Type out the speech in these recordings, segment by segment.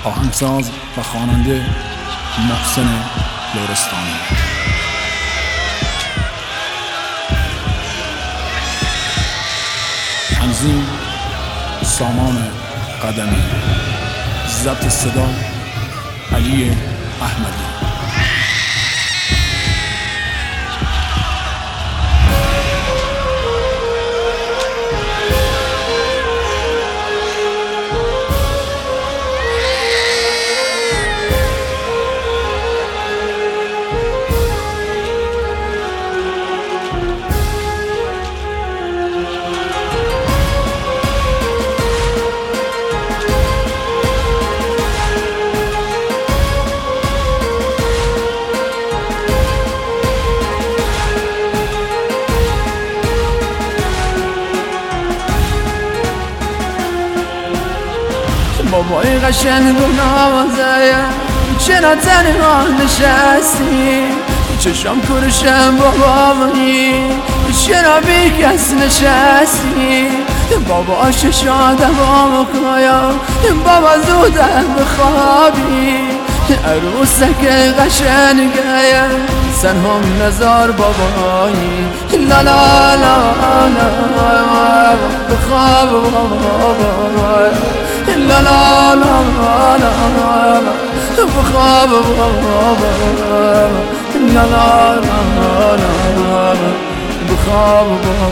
آهنگساز و خواننده محسن لرستانی. تنظیم سامان قدمی. ضبط صدا علی احمدی. بابای قشنگ و نوازایم چرا تنها نشستی؟ چشم کرشم بابایی چرا بی کس نشستی؟ بابا ششادم آمکایم بابا زودم بخوابی عروسک قشنگایم سرهم نزار بابایی لا لا لا لا بخواب بابایی لا لا لا لا بخواب لا لا لا بخواب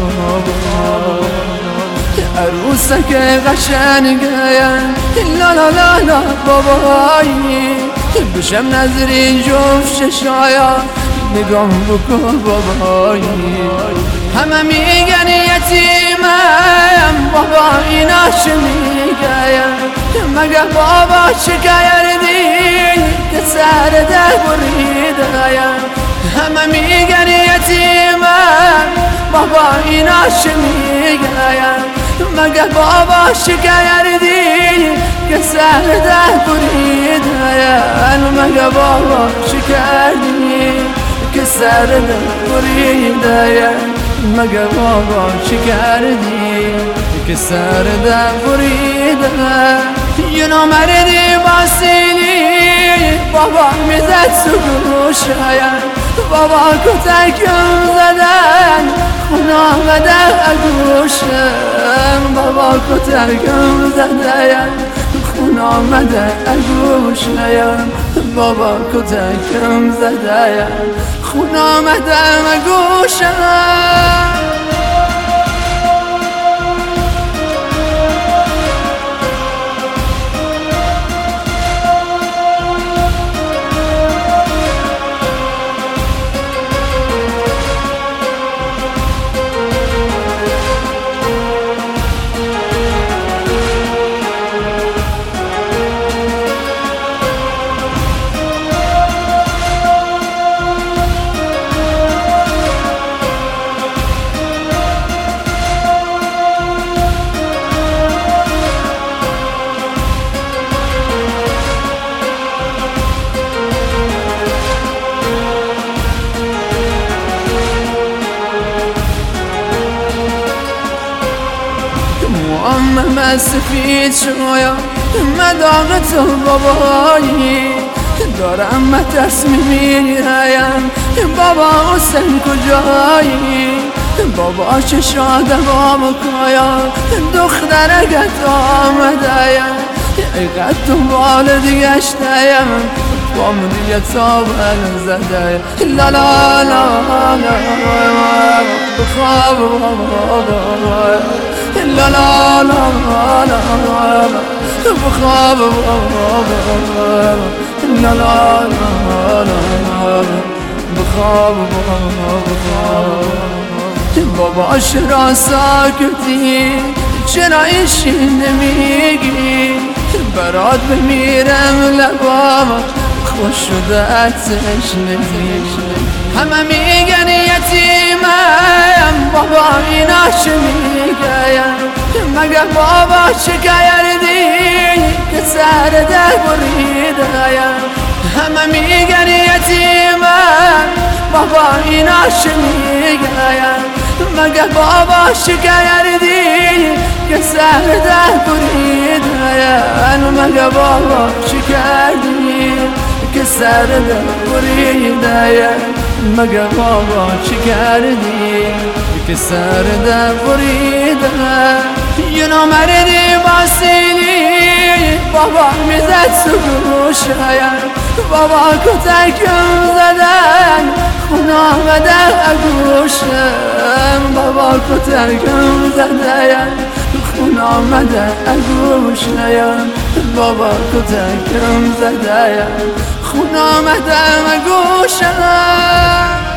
عروسک قشنگایم لا لا لا لا بابایی بشم نظری جفت ششایا نگاه بکن بابایی همه میگن یتیمم بابا اینا چه میگن مگه بابا چه کردی که سر ده بریدم همه میگن یتیمم بابا اینا چه میگن مگه بابا چه کردی که سر ده بریدم مگه بابا چه کردی که سر ده بریدم مگه بابا چی کردی که سر ده بریدم یه نامردی باسیلی بابا میزد سگوشایم بابا کتکم زدن خون آمده اگوشم بابا کتکم زدن خون آمده اگوشم بابا کتکم زدن خون آمده اگوشم من سفید شویا مداغ تو بابایی دارم من تصمیم میگیرم بابا حسین کجایی بابا چه شادم آمکایا دخترگت آمدایم ایقد دنبال دیگشتایم بام دیگه تابل زدایم لا لا لا لا بخواب لا لا لا لا بخواب لا لا لا بخواب بابا چرا ساکتی چرا ایشی نمیگی برات بمیرم لبام خوش شده اتش نمیگی همه میگن یتیمم بابا اینا چه میگن مگه بابا چه کردی که سر ده بریدم همه میگن یتیمم بابا اینا چه میگن مگه بابا چه کردی که سر ده بریدم مگه بابا چه کردی که سر دل بریده؟ مگه بابا چی کردی که سر دل بریده؟ یه نامردی باسیلی بابا میزد تو گوشم، بابا کتکم زدن خون آمده اگوشم، بابا کتکم زدن خون آمده اگوشم، بابا کتکم زدن خون آمده اگوشم.